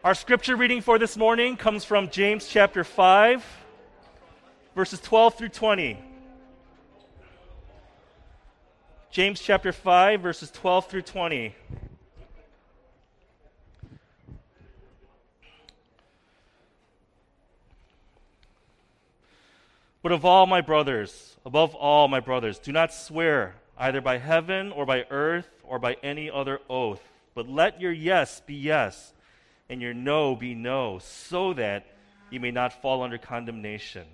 Our scripture reading for this morning comes from James chapter 5, verses 12 through 20. James chapter 5, verses 12 through 20. But above all, my brothers, do not swear either by heaven or by earth or by any other oath, but let your yes be yes and your no be no, so that you may not fall under condemnation.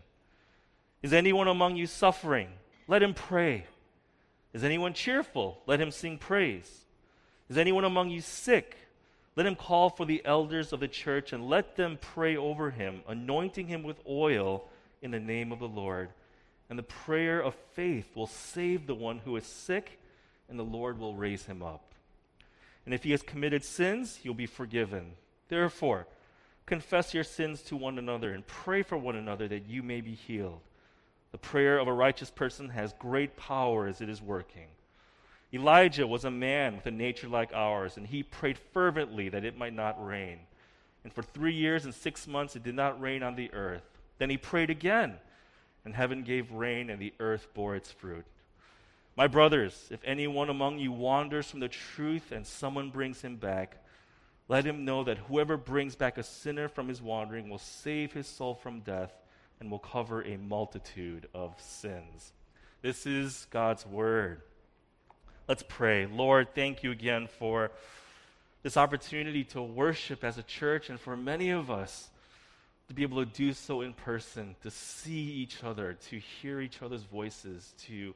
Is anyone among you suffering? Let him pray. Is anyone cheerful? Let him sing praise. Is anyone among you sick? Let him call for the elders of the church and let them pray over him, anointing him with oil in the name of the Lord. And the prayer of faith will save the one who is sick, and the Lord will raise him up. And if he has committed sins, he'll be forgiven. Therefore, confess your sins to one another and pray for one another that you may be healed. The prayer of a righteous person has great power as it is working. Elijah was a man with a nature like ours, and he prayed fervently that it might not rain. And for 3 years and 6 months it did not rain on the earth. Then he prayed again, and heaven gave rain, and the earth bore its fruit. My brothers, if anyone among you wanders from the truth and someone brings him back, let him know that whoever brings back a sinner from his wandering will save his soul from death and will cover a multitude of sins. This is God's word. Let's pray. Lord, thank you again for this opportunity to worship as a church, and for many of us to be able to do so in person, to see each other, to hear each other's voices, to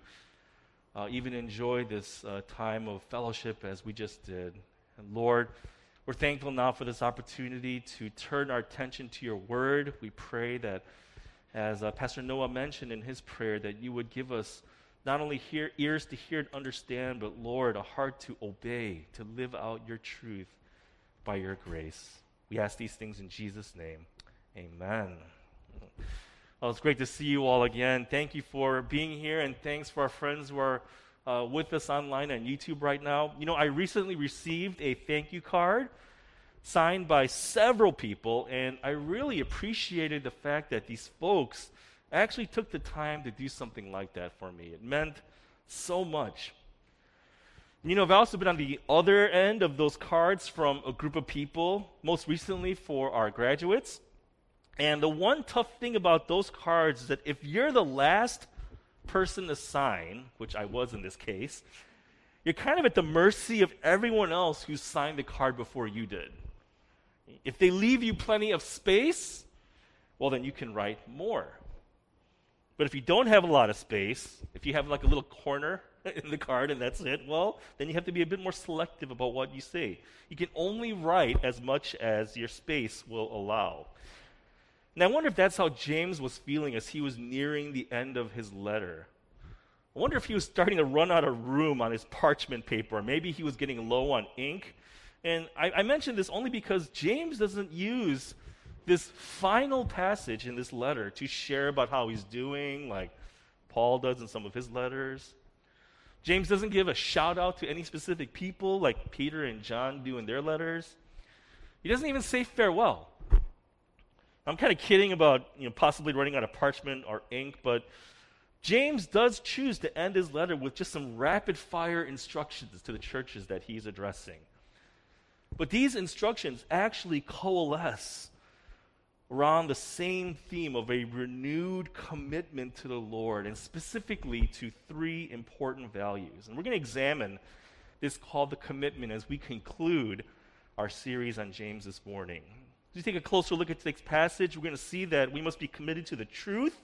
even enjoy this time of fellowship as we just did. And Lord, we're thankful now for this opportunity to turn our attention to your word. We pray that, as Pastor Noah mentioned in his prayer, that you would give us not only ears to hear and understand, but Lord, a heart to obey, to live out your truth by your grace. We ask these things in Jesus' name. Amen. Well, it's great to see you all again. Thank you for being here, and thanks for our friends who are with us online on YouTube right now. You know, I recently received a thank you card signed by several people, and I really appreciated the fact that these folks actually took the time to do something like that for me. It meant so much. You know, I've also been on the other end of those cards from a group of people, most recently for our graduates. And the one tough thing about those cards is that if you're the last person to sign, which I was in this case, you're kind of at the mercy of everyone else who signed the card before you did. If they leave you plenty of space, well, then you can write more. But if you don't have a lot of space, if you have like a little corner in the card and that's it, well, then you have to be a bit more selective about what you say. You can only write as much as your space will allow. And I wonder if that's how James was feeling as he was nearing the end of his letter. I wonder if he was starting to run out of room on his parchment paper, or maybe he was getting low on ink. And I mention this only because James doesn't use this final passage in this letter to share about how he's doing, like Paul does in some of his letters. James doesn't give a shout out to any specific people like Peter and John do in their letters. He doesn't even say farewell. I'm kind of kidding about possibly running out of parchment or ink, but James does choose to end his letter with just some rapid-fire instructions to the churches that he's addressing. But these instructions actually coalesce around the same theme of a renewed commitment to the Lord, and specifically to 3 important values. And we're going to examine this called the commitment as we conclude our series on James this morning. As we take a closer look at today's passage, we're going to see that we must be committed to the truth,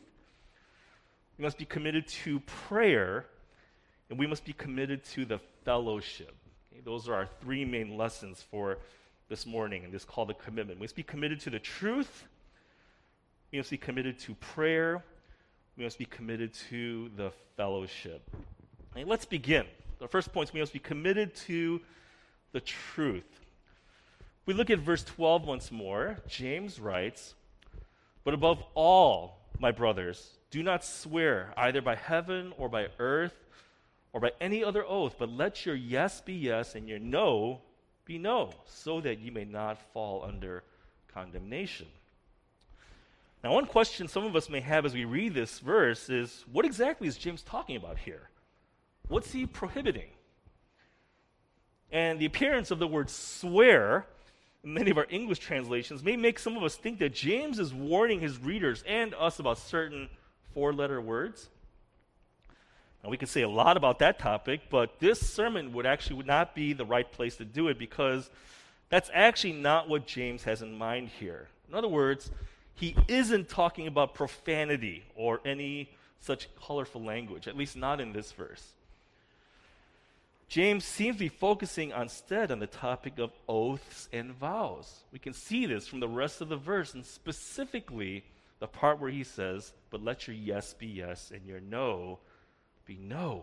we must be committed to prayer, and we must be committed to the fellowship. Okay, those are our 3 main lessons for this morning, and this is called the commitment. We must be committed to the truth, we must be committed to prayer, we must be committed to the fellowship. Okay, let's begin. The first point is we must be committed to the truth. We look at verse 12 once more. James writes, "But above all, my brothers, do not swear either by heaven or by earth or by any other oath, but let your yes be yes and your no be no, so that you may not fall under condemnation. Now, one question some of us may have as we read this verse is, what exactly is James talking about here? What's he prohibiting? And the appearance of the word swear in many of our English translations may make some of us think that James is warning his readers and us about certain four-letter words. Now, we could say a lot about that topic, but this sermon would not be the right place to do it, because that's actually not what James has in mind here. In other words, he isn't talking about profanity or any such colorful language, at least not in this verse. James seems to be focusing instead on the topic of oaths and vows. We can see this from the rest of the verse, and specifically the part where he says, "But let your yes be yes and your no be no."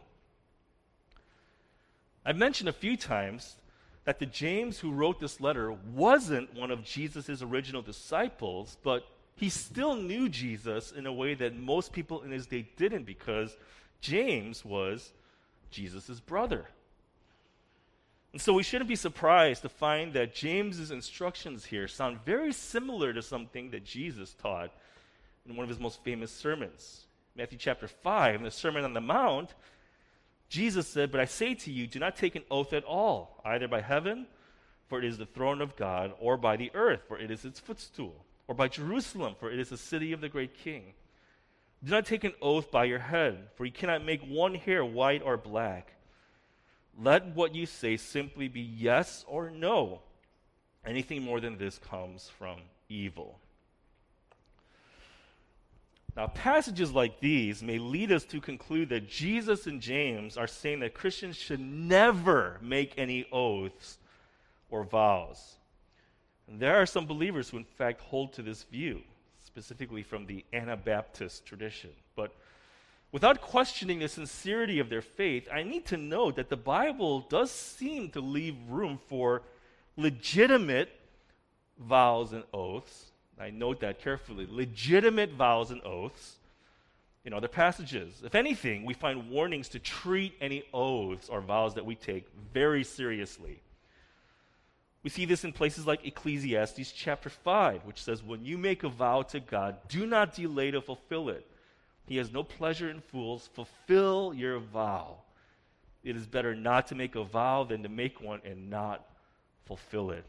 I've mentioned a few times that the James who wrote this letter wasn't one of Jesus' original disciples, but he still knew Jesus in a way that most people in his day didn't, because James was Jesus' brother. And so we shouldn't be surprised to find that James's instructions here sound very similar to something that Jesus taught in one of his most famous sermons. Matthew chapter 5, in the Sermon on the Mount, Jesus said, "But I say to you, do not take an oath at all, either by heaven, for it is the throne of God, or by the earth, for it is its footstool, or by Jerusalem, for it is the city of the great king. Do not take an oath by your head, for you cannot make one hair white or black. Let what you say simply be yes or no. Anything more than this comes from evil." Now, passages like these may lead us to conclude that Jesus and James are saying that Christians should never make any oaths or vows. And there are some believers who, in fact, hold to this view, specifically from the Anabaptist tradition. But without questioning the sincerity of their faith, I need to note that the Bible does seem to leave room for legitimate vows and oaths. I note that carefully. Legitimate vows and oaths in other passages. If anything, we find warnings to treat any oaths or vows that we take very seriously. We see this in places like Ecclesiastes chapter 5, which says, "When you make a vow to God, do not delay to fulfill it. He has no pleasure in fools. Fulfill your vow. It is better not to make a vow than to make one and not fulfill it."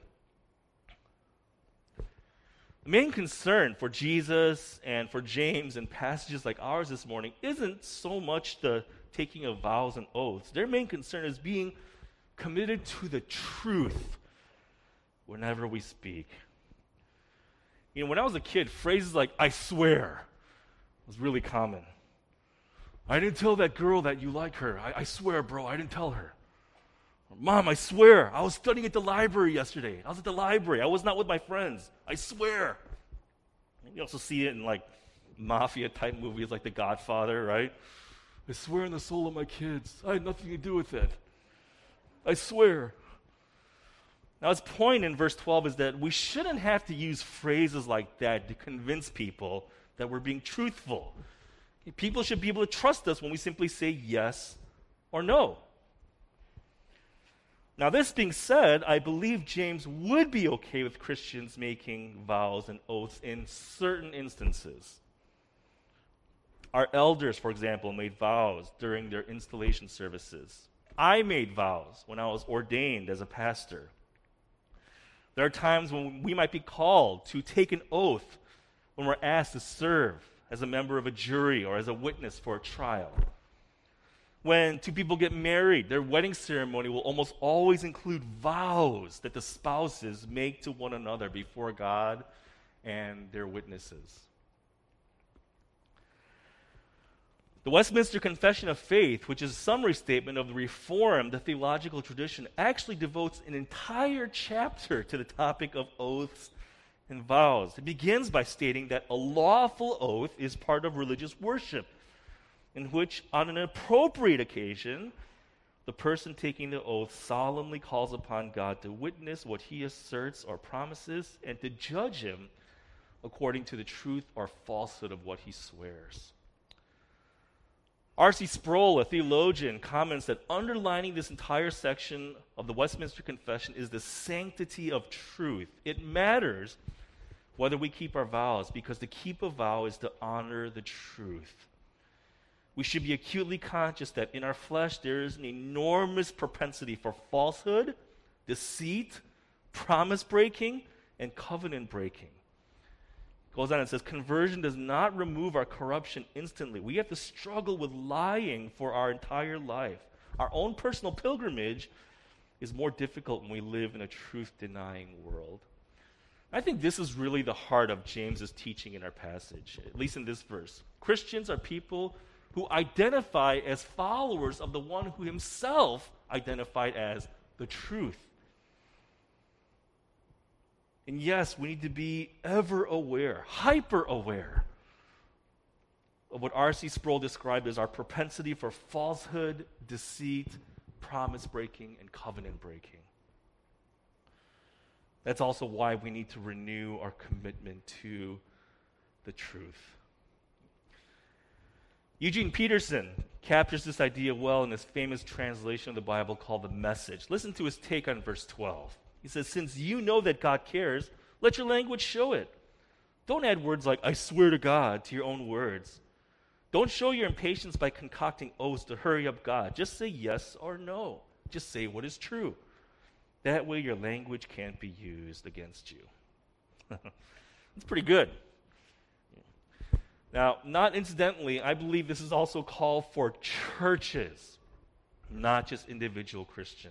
The main concern for Jesus and for James in passages like ours this morning isn't so much the taking of vows and oaths. Their main concern is being committed to the truth whenever we speak. You know, when I was a kid, phrases like "I swear" was really common. "I didn't tell that girl that you like her. I swear, bro, I didn't tell her." Or, "Mom, I swear, I was studying at the library yesterday. I was at the library. I was not with my friends. I swear." You also see it in like mafia-type movies like The Godfather, right? "I swear on the soul of my kids, I had nothing to do with it. I swear." Now, his point in verse 12 is that we shouldn't have to use phrases like that to convince people that we're being truthful. People should be able to trust us when we simply say yes or no. Now, this being said, I believe James would be okay with Christians making vows and oaths in certain instances. Our elders, for example, made vows during their installation services. I made vows when I was ordained as a pastor. There are times when we might be called to take an oath when we're asked to serve as a member of a jury or as a witness for a trial. When two people get married, their wedding ceremony will almost always include vows that the spouses make to one another before God and their witnesses. The Westminster Confession of Faith, which is a summary statement of the Reformed theological tradition, actually devotes an entire chapter to the topic of oaths and vows. It begins by stating that a lawful oath is part of religious worship, in which, on an appropriate occasion, the person taking the oath solemnly calls upon God to witness what he asserts or promises and to judge him according to the truth or falsehood of what he swears. R.C. Sproul, a theologian, comments that underlining this entire section of the Westminster Confession is the sanctity of truth. It matters whether we keep our vows, because to keep a vow is to honor the truth. We should be acutely conscious that in our flesh there is an enormous propensity for falsehood, deceit, promise breaking, and covenant breaking. It goes on and says, conversion does not remove our corruption instantly. We have to struggle with lying for our entire life. Our own personal pilgrimage is more difficult when we live in a truth-denying world. I think this is really the heart of James's teaching in our passage, at least in this verse. Christians are people who identify as followers of the one who himself identified as the truth. And yes, we need to be ever aware, hyper aware of what R.C. Sproul described as our propensity for falsehood, deceit, promise breaking, and covenant breaking. That's also why we need to renew our commitment to the truth. Eugene Peterson captures this idea well in his famous translation of the Bible called The Message. Listen to his take on verse 12. He says, since you know that God cares, let your language show it. Don't add words like, I swear to God, to your own words. Don't show your impatience by concocting oaths to hurry up God. Just say yes or no. Just say what is true. That way your language can't be used against you. That's pretty good. Now, not incidentally, I believe this is also called for churches, not just individual Christians.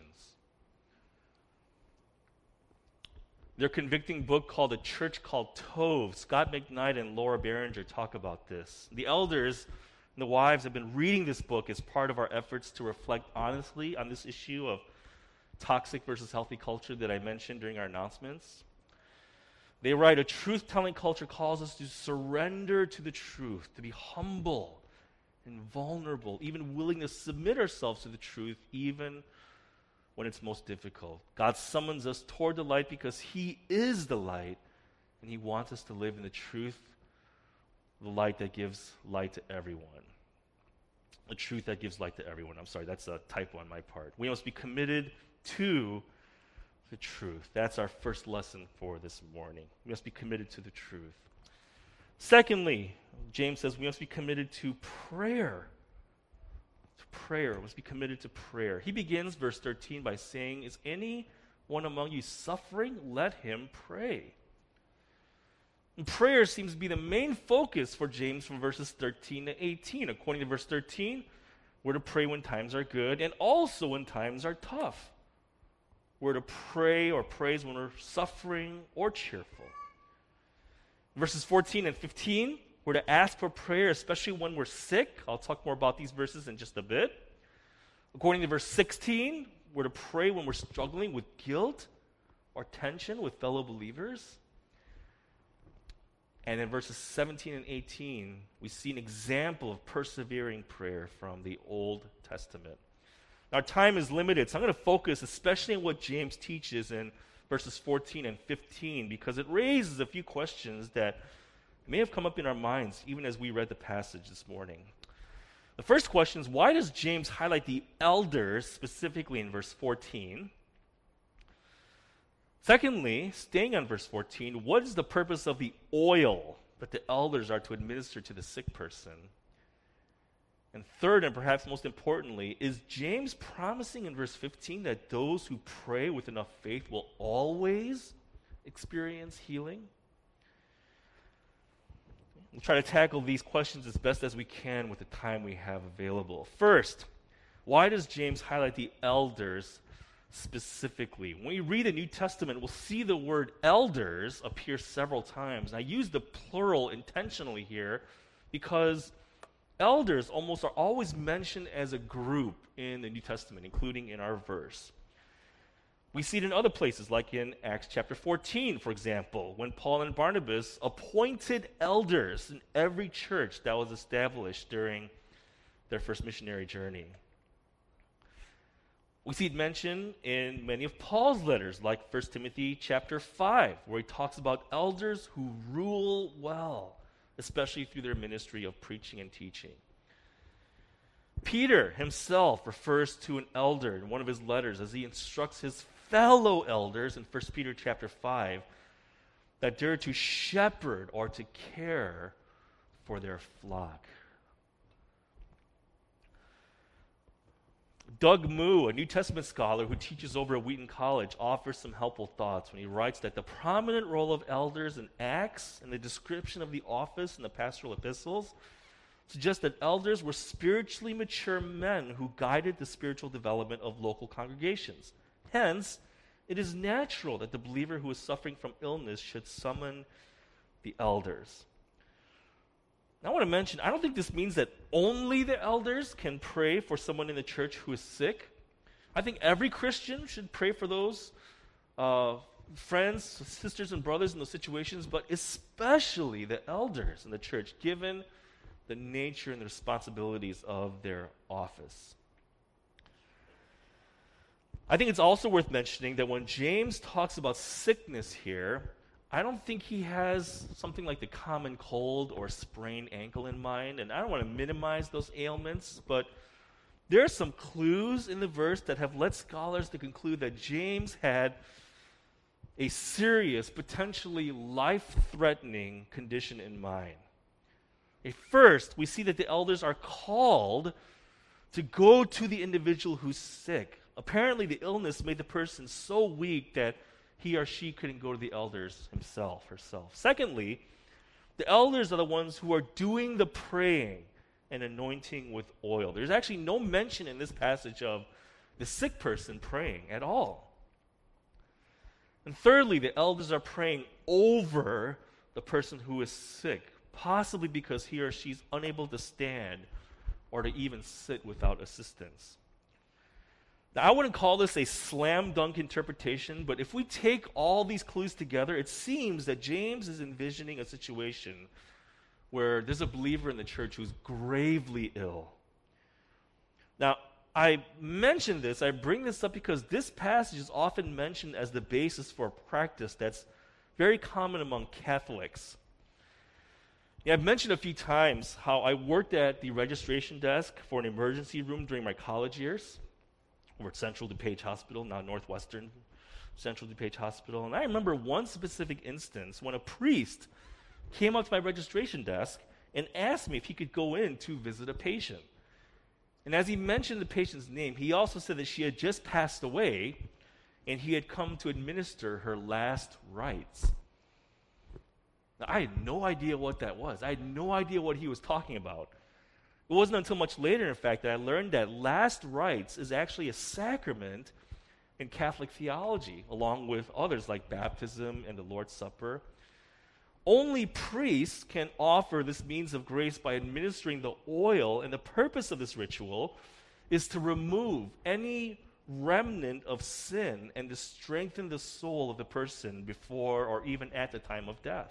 Their convicting book called A Church Called Tove, Scott McKnight and Laura Barringer talk about this. The elders and the wives have been reading this book as part of our efforts to reflect honestly on this issue of toxic versus healthy culture that I mentioned during our announcements. They write, a truth-telling culture calls us to surrender to the truth, to be humble and vulnerable, even willing to submit ourselves to the truth, even when it's most difficult. God summons us toward the light because He is the light, and He wants us to live in the truth, the light that gives light to everyone. The truth that gives light to everyone. I'm sorry, that's a typo on my part. We must be committed to the truth. That's our first lesson for this morning. We must be committed to the truth. Secondly, James says we must be committed to prayer. Prayer. Must be committed to prayer. He begins verse 13 by saying, is anyone among you suffering? Let him pray. And prayer seems to be the main focus for James from verses 13 to 18. According to verse 13, we're to pray when times are good and also when times are tough. We're to pray or praise when we're suffering or cheerful. Verses 14 and 15, we're to ask for prayer, especially when we're sick. I'll talk more about these verses in just a bit. According to verse 16, we're to pray when we're struggling with guilt or tension with fellow believers. And in verses 17 and 18, we see an example of persevering prayer from the Old Testament. Our time is limited, so I'm going to focus especially on what James teaches in verses 14 and 15 because it raises a few questions that may have come up in our minds even as we read the passage this morning. The first question is, why does James highlight the elders specifically in verse 14? Secondly, staying on verse 14, what is the purpose of the oil that the elders are to administer to the sick person? And third, and perhaps most importantly, is James promising in verse 15 that those who pray with enough faith will always experience healing? We'll try to tackle these questions as best as we can with the time we have available. First, why does James highlight the elders specifically? When we read the New Testament, we'll see the word elders appear several times. I use the plural intentionally here because elders almost are always mentioned as a group in the New Testament, including in our verse. We see it in other places, like in Acts chapter 14, for example, when Paul and Barnabas appointed elders in every church that was established during their first missionary journey. We see it mentioned in many of Paul's letters, like 1 Timothy chapter 5, where he talks about elders who rule well, especially through their ministry of preaching and teaching. Peter himself refers to an elder in one of his letters as he instructs his fellow elders in 1 Peter chapter 5 that they're to shepherd or to care for their flock. Doug Moo, a New Testament scholar who teaches over at Wheaton College, offers some helpful thoughts when he writes that the prominent role of elders in Acts and the description of the office in the pastoral epistles suggests that elders were spiritually mature men who guided the spiritual development of local congregations. Hence, it is natural that the believer who is suffering from illness should summon the elders. Now, I want to mention, I don't think this means that only the elders can pray for someone in the church who is sick. I think every Christian should pray for those friends, sisters, and brothers in those situations, but especially the elders in the church, given the nature and the responsibilities of their office. I think it's also worth mentioning that when James talks about sickness here, I don't think he has something like the common cold or sprained ankle in mind, and I don't want to minimize those ailments, but there are some clues in the verse that have led scholars to conclude that James had a serious, potentially life-threatening condition in mind. First, we see that the elders are called to go to the individual who's sick. Apparently, the illness made the person so weak that he or she couldn't go to the elders herself. Secondly, the elders are the ones who are doing the praying and anointing with oil. There's actually no mention in this passage of the sick person praying at all. And thirdly, the elders are praying over the person who is sick, possibly because he or she's unable to stand or to even sit without assistance. Now, I wouldn't call this a slam dunk interpretation, but if we take all these clues together, it seems that James is envisioning a situation where there's a believer in the church who's gravely ill. Now, I mention this, I bring this up because this passage is often mentioned as the basis for a practice that's very common among Catholics. I've mentioned a few times how I worked at the registration desk for an emergency room during my college years. Over at Central DuPage Hospital, now Northwestern Central DuPage Hospital. And I remember one specific instance when a priest came up to my registration desk and asked me if he could go in to visit a patient. And as he mentioned the patient's name, he also said that she had just passed away and he had come to administer her last rites. Now, I had no idea what that was. I had no idea what he was talking about. It wasn't until much later, in fact, that I learned that last rites is actually a sacrament in Catholic theology, along with others like baptism and the Lord's Supper. Only priests can offer this means of grace by administering the oil, and the purpose of this ritual is to remove any remnant of sin and to strengthen the soul of the person before or even at the time of death.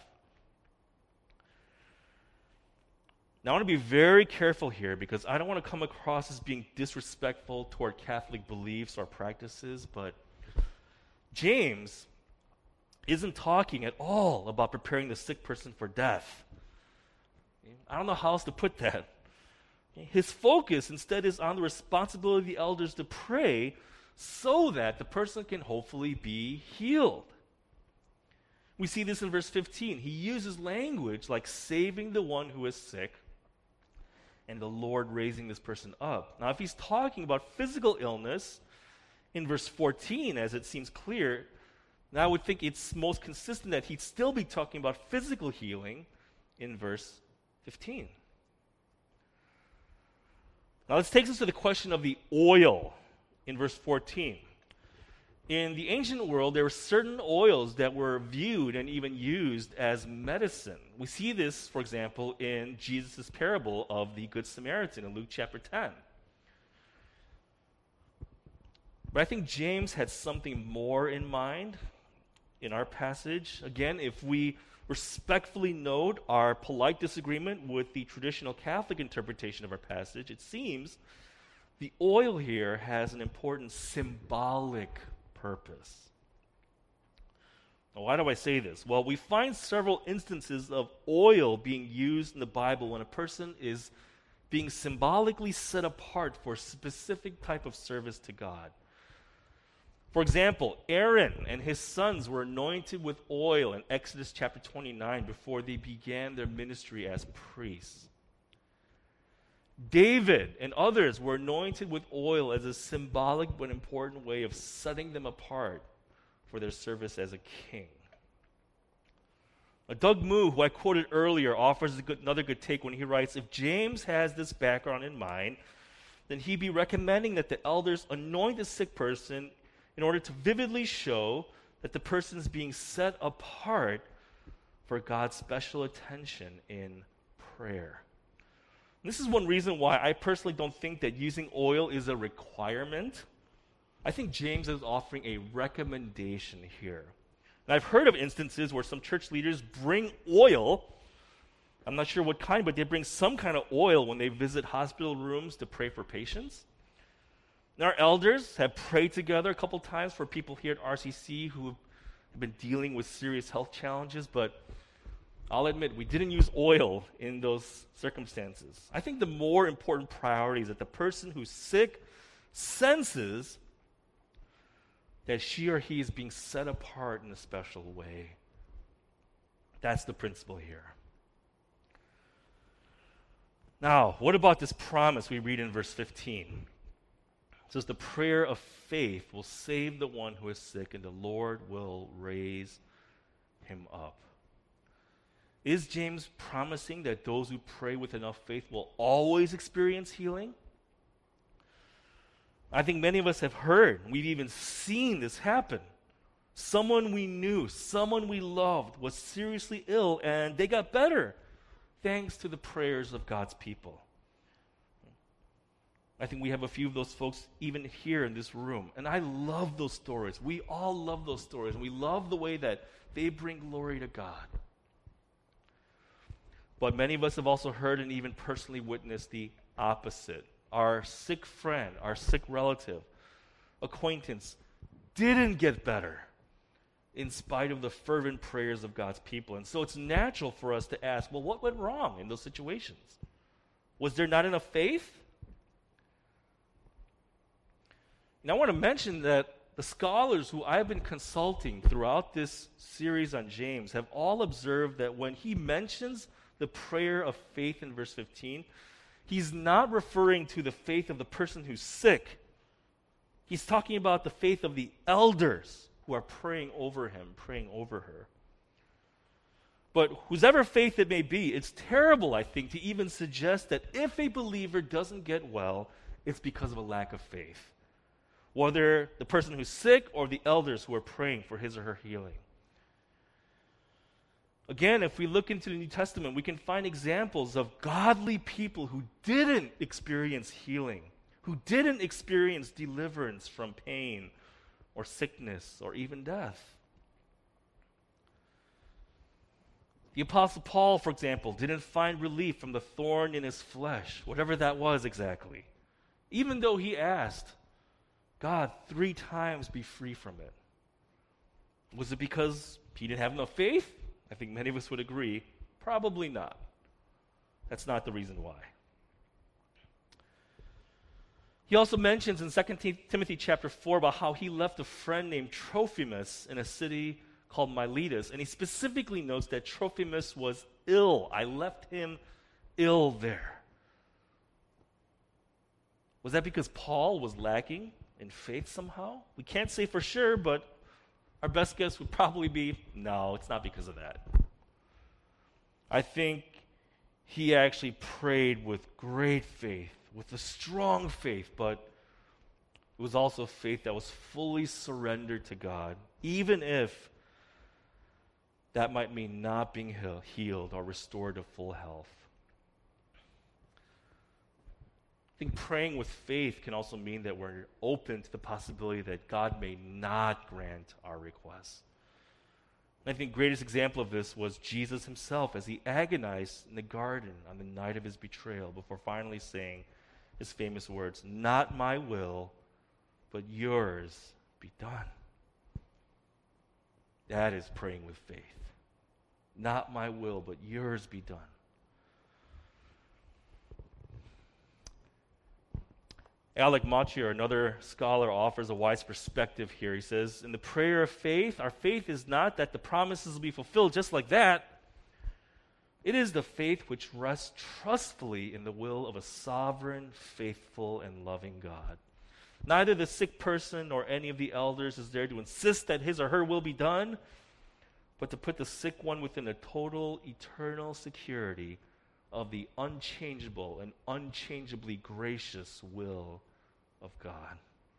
Now, I want to be very careful here because I don't want to come across as being disrespectful toward Catholic beliefs or practices, but James isn't talking at all about preparing the sick person for death. I don't know how else to put that. His focus instead is on the responsibility of the elders to pray so that the person can hopefully be healed. We see this in verse 15. He uses language like saving the one who is sick and the Lord raising this person up. Now, if he's talking about physical illness in verse 14, as it seems clear, now I would think it's most consistent that he'd still be talking about physical healing in verse 15. Now, this takes us to the question of the oil in verse 14. In the ancient world, there were certain oils that were viewed and even used as medicine. We see this, for example, in Jesus' parable of the Good Samaritan in Luke chapter 10. But I think James had something more in mind in our passage. Again, if we respectfully note our polite disagreement with the traditional Catholic interpretation of our passage, it seems the oil here has an important symbolic purpose. Now, why do I say this? Well, we find several instances of oil being used in the Bible when a person is being symbolically set apart for a specific type of service to God. For example, Aaron and his sons were anointed with oil in Exodus chapter 29 before they began their ministry as priests. David and others were anointed with oil as a symbolic but important way of setting them apart for their service as a king. Doug Moo, who I quoted earlier, offers another good take when he writes, if James has this background in mind, then he'd be recommending that the elders anoint a sick person in order to vividly show that the person is being set apart for God's special attention in prayer. And this is one reason why I personally don't think that using oil is a requirement. I think James is offering a recommendation here. And I've heard of instances where some church leaders bring oil. I'm not sure what kind, but they bring some kind of oil when they visit hospital rooms to pray for patients. And our elders have prayed together a couple times for people here at RCC who have been dealing with serious health challenges, but I'll admit we didn't use oil in those circumstances. I think the more important priority is that the person who's sick senses that she or he is being set apart in a special way. That's the principle here. Now, what about this promise we read in verse 15? It says, the prayer of faith will save the one who is sick, and the Lord will raise him up. Is James promising that those who pray with enough faith will always experience healing? I think many of us have heard, we've even seen this happen. Someone we knew, someone we loved was seriously ill, and they got better thanks to the prayers of God's people. I think we have a few of those folks even here in this room. And I love those stories. We all love those stories. And we love the way that they bring glory to God. But many of us have also heard and even personally witnessed the opposite. Our sick friend, our sick relative, acquaintance didn't get better in spite of the fervent prayers of God's people. And so it's natural for us to ask, well, what went wrong in those situations? Was there not enough faith? And I want to mention that the scholars who I've been consulting throughout this series on James have all observed that when he mentions the prayer of faith in verse 15, he's not referring to the faith of the person who's sick. He's talking about the faith of the elders who are praying over him, praying over her. But whosever faith it may be, it's terrible, I think, to even suggest that if a believer doesn't get well, it's because of a lack of faith. Whether the person who's sick or the elders who are praying for his or her healing. Again, if we look into the New Testament, we can find examples of godly people who didn't experience healing, who didn't experience deliverance from pain or sickness or even death. The Apostle Paul, for example, didn't find relief from the thorn in his flesh, whatever that was exactly, even though he asked, God, 3 times be free from it. Was it because he didn't have enough faith? I think many of us would agree, probably not. That's not the reason why. He also mentions in 2 Timothy chapter 4 about how he left a friend named Trophimus in a city called Miletus, and he specifically notes that Trophimus was ill. I left him ill there. Was that because Paul was lacking in faith somehow? We can't say for sure, but our best guess would probably be, no, it's not because of that. I think he actually prayed with great faith, with a strong faith, but it was also faith that was fully surrendered to God, even if that might mean not being healed or restored to full health. I think praying with faith can also mean that we're open to the possibility that God may not grant our requests. And I think the greatest example of this was Jesus himself as he agonized in the garden on the night of his betrayal before finally saying his famous words, "Not my will, but yours be done." That is praying with faith. Not my will, but yours be done. Alec Motyer, another scholar, offers a wise perspective here. He says, in the prayer of faith, our faith is not that the promises will be fulfilled just like that. It is the faith which rests trustfully in the will of a sovereign, faithful, and loving God. Neither the sick person nor any of the elders is there to insist that his or her will be done, but to put the sick one within the total, eternal security of the unchangeable and unchangeably gracious will of God.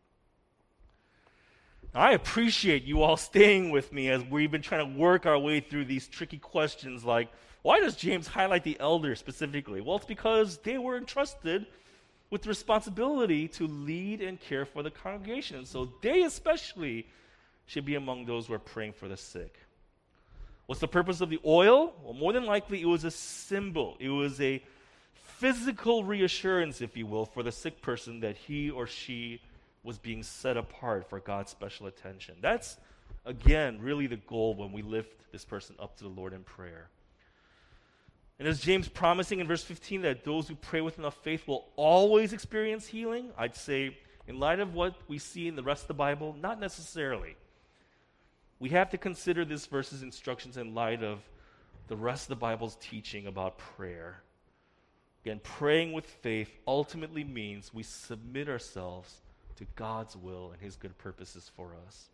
Now, I appreciate you all staying with me as we've been trying to work our way through these tricky questions like, why does James highlight the elders specifically? Well, it's because they were entrusted with the responsibility to lead and care for the congregation. So they especially should be among those who are praying for the sick. What's the purpose of the oil? Well, more than likely, it was a symbol. It was a physical reassurance, if you will, for the sick person that he or she was being set apart for God's special attention. That's, again, really the goal when we lift this person up to the Lord in prayer. And is James promising in verse 15 that those who pray with enough faith will always experience healing? I'd say, in light of what we see in the rest of the Bible, not necessarily. We have to consider this verse's instructions in light of the rest of the Bible's teaching about prayer. Again, praying with faith ultimately means we submit ourselves to God's will and His good purposes for us.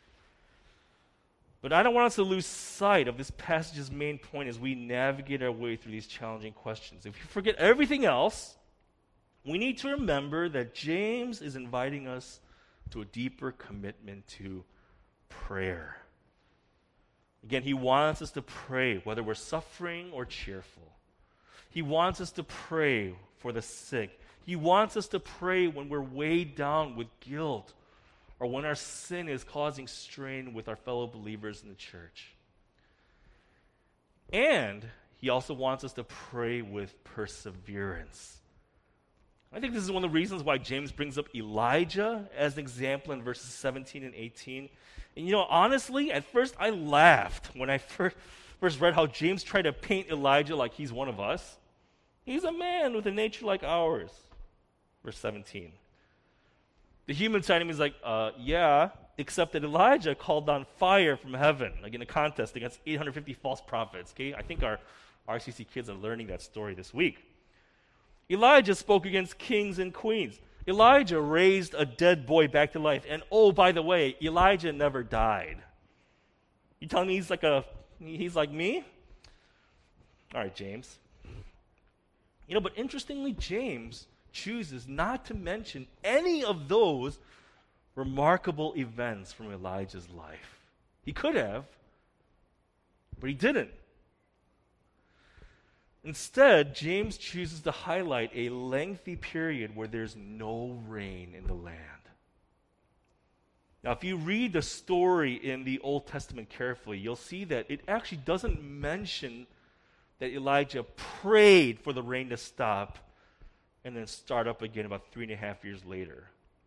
But I don't want us to lose sight of this passage's main point as we navigate our way through these challenging questions. If you forget everything else, we need to remember that James is inviting us to a deeper commitment to prayer. Again, he wants us to pray whether we're suffering or cheerful. He wants us to pray for the sick. He wants us to pray when we're weighed down with guilt or when our sin is causing strain with our fellow believers in the church. And he also wants us to pray with perseverance. I think this is one of the reasons why James brings up Elijah as an example in verses 17 and 18. And honestly, at first I laughed when I first read how James tried to paint Elijah like he's one of us. He's a man with a nature like ours. Verse 17. The human side of me is like, yeah, except that Elijah called down fire from heaven, like in a contest against 850 false prophets. Okay, I think our RCC kids are learning that story this week. Elijah spoke against kings and queens. Elijah raised a dead boy back to life. And oh, by the way, Elijah never died. You telling me he's like me? All right, James. But interestingly, James chooses not to mention any of those remarkable events from Elijah's life. He could have, but he didn't. Instead, James chooses to highlight a lengthy period where there's no rain in the land. Now, if you read the story in the Old Testament carefully, you'll see that it actually doesn't mention that Elijah prayed for the rain to stop and then start up again about 3.5 years later.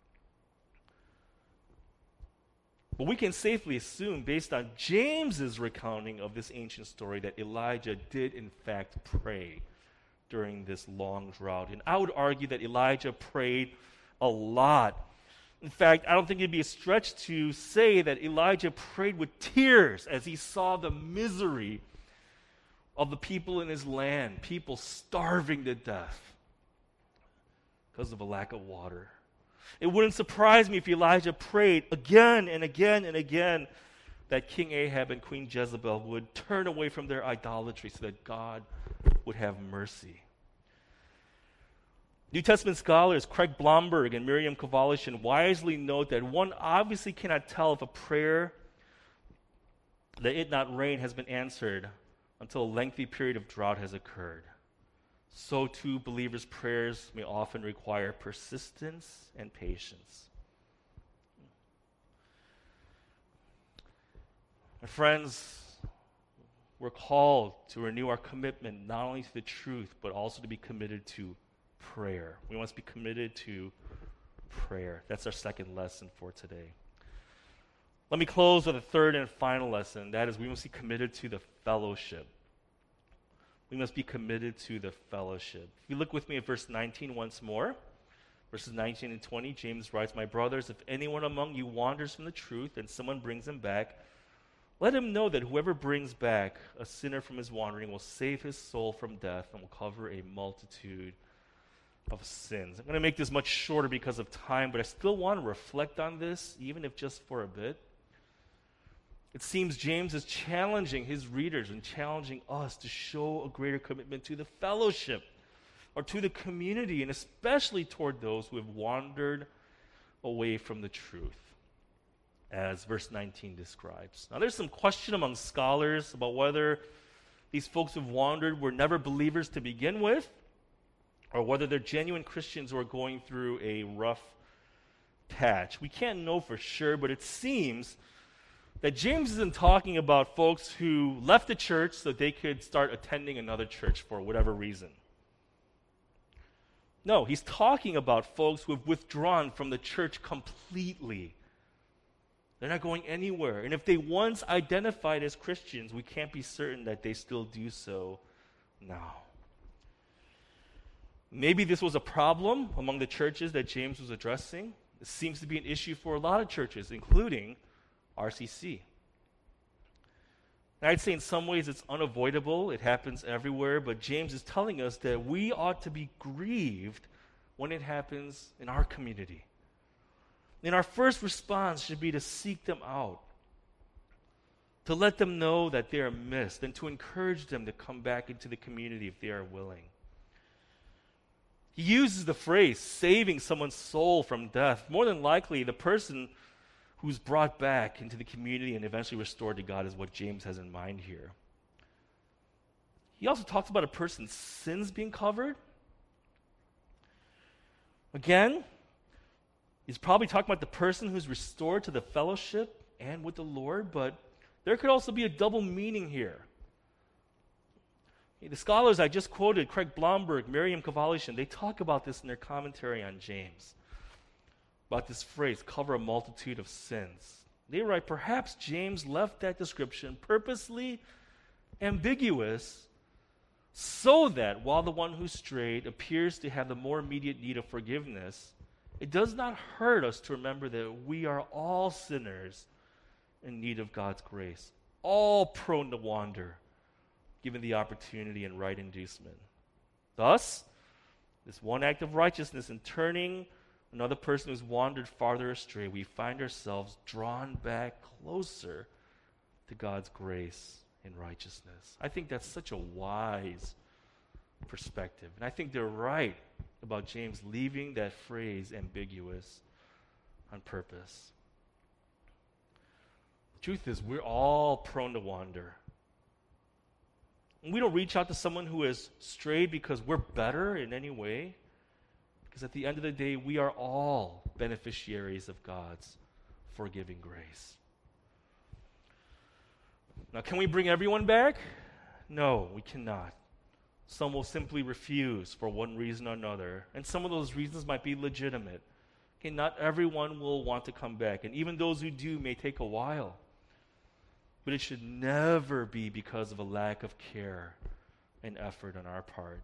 But we can safely assume, based on James's recounting of this ancient story, that Elijah did in fact pray during this long drought. And I would argue that Elijah prayed a lot. In fact, I don't think it'd be a stretch to say that Elijah prayed with tears as he saw the misery of the people in his land, people starving to death because of a lack of water. It wouldn't surprise me if Elijah prayed again and again and again that King Ahab and Queen Jezebel would turn away from their idolatry so that God would have mercy. New Testament scholars Craig Blomberg and Miriam Kavalishin wisely note that one obviously cannot tell if a prayer that it not rain has been answered until a lengthy period of drought has occurred. So too, believers' prayers may often require persistence and patience. My friends, we're called to renew our commitment not only to the truth, but also to be committed to prayer. We must be committed to prayer. That's our second lesson for today. Let me close with a third and final lesson. That is, we must be committed to the fellowship. We must be committed to the fellowship. If you look with me at verse 19 once more, Verses 19 and 20, James writes, "My brothers, if anyone among you wanders from the truth and someone brings him back, let him know that whoever brings back a sinner from his wandering will save his soul from death and will cover a multitude of sins." I'm going to make this much shorter because of time, but I still want to reflect on this, even if just for a bit. It seems James is challenging his readers and challenging us to show a greater commitment to the fellowship or to the community, and especially toward those who have wandered away from the truth, as verse 19 describes. Now, there's some question among scholars about whether these folks who've wandered were never believers to begin with, or whether they're genuine Christians who are going through a rough patch. We can't know for sure, but it seems that James isn't talking about folks who left the church so they could start attending another church for whatever reason. No, he's talking about folks who have withdrawn from the church completely. They're not going anywhere. And if they once identified as Christians, we can't be certain that they still do so now. Maybe this was a problem among the churches that James was addressing. It seems to be an issue for a lot of churches, including RCC. And I'd say in some ways it's unavoidable. It happens everywhere. But James is telling us that we ought to be grieved when it happens in our community. And our first response should be to seek them out, to let them know that they are missed, and to encourage them to come back into the community if they are willing. He uses the phrase, saving someone's soul from death. More than likely, the person who's brought back into the community and eventually restored to God is what James has in mind here. He also talks about a person's sins being covered. Again, he's probably talking about the person who's restored to the fellowship and with the Lord, but there could also be a double meaning here. The scholars I just quoted, Craig Blomberg, Miriam Kavalishan, they talk about this in their commentary on James, about this phrase, cover a multitude of sins. They write, perhaps James left that description purposely ambiguous so that while the one who strayed appears to have the more immediate need of forgiveness, it does not hurt us to remember that we are all sinners in need of God's grace, all prone to wander, given the opportunity and right inducement. Thus, this one act of righteousness in turning another person who's wandered farther astray, we find ourselves drawn back closer to God's grace and righteousness. I think that's such a wise perspective. And I think they're right about James leaving that phrase ambiguous on purpose. The truth is, we're all prone to wander. And we don't reach out to someone who has strayed because we're better in any way. Because at the end of the day, we are all beneficiaries of God's forgiving grace. Now, can we bring everyone back? No, we cannot. Some will simply refuse for one reason or another, and some of those reasons might be legitimate. Okay, not everyone will want to come back, and even those who do may take a while. But it should never be because of a lack of care and effort on our part.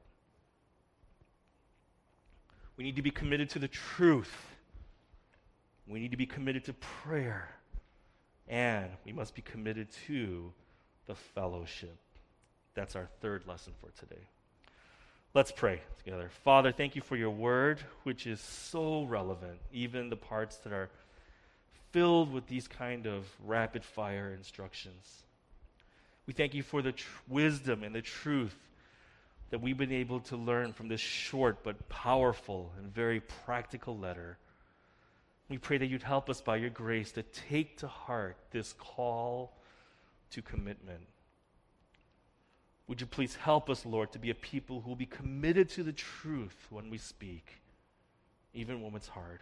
We need to be committed to the truth. We need to be committed to prayer. And we must be committed to the fellowship. That's our third lesson for today. Let's pray together. Father, thank you for your word, which is so relevant, even the parts that are filled with these kind of rapid-fire instructions. We thank you for the wisdom and the truth that we've been able to learn from this short but powerful and very practical letter. We pray that you'd help us by your grace to take to heart this call to commitment. Would you please help us, Lord, to be a people who will be committed to the truth when we speak, even when it's hard.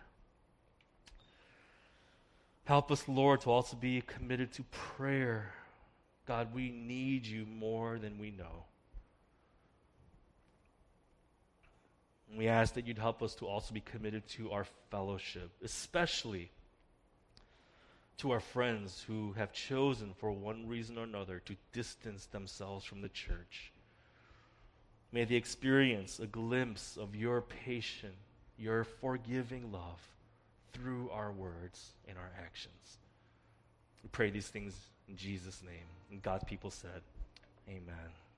Help us, Lord, to also be committed to prayer. God, we need you more than we know. And we ask that you'd help us to also be committed to our fellowship, especially to our friends who have chosen for one reason or another to distance themselves from the church. May they experience a glimpse of your patient, your forgiving love through our words and our actions. We pray these things in Jesus' name. And God's people said, amen.